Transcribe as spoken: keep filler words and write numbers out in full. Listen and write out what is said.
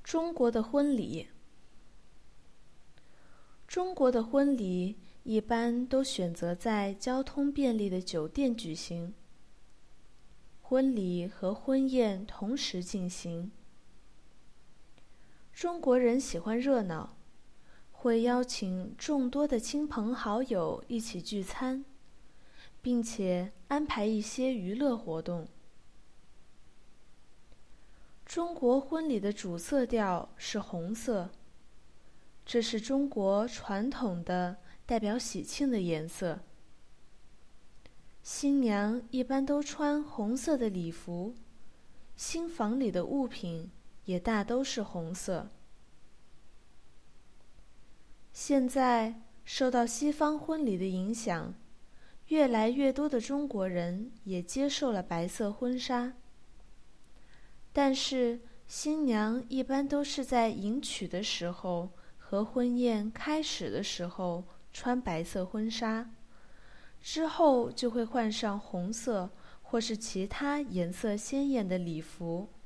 中国的婚礼。中国的婚礼一般都选择在交通便利的酒店举行，婚礼和婚宴同时进行。中国人喜欢热闹，会邀请众多的亲朋好友一起聚餐，并且安排一些娱乐活动。中国婚礼的主色调是红色，这是中国传统的代表喜庆的颜色。新娘一般都穿红色的礼服，新房里的物品也大都是红色。现在受到西方婚礼的影响，越来越多的中国人也接受了白色婚纱。但是新娘一般都是在迎娶的时候和婚宴开始的时候穿白色婚纱，之后就会换上红色或是其他颜色鲜艳的礼服。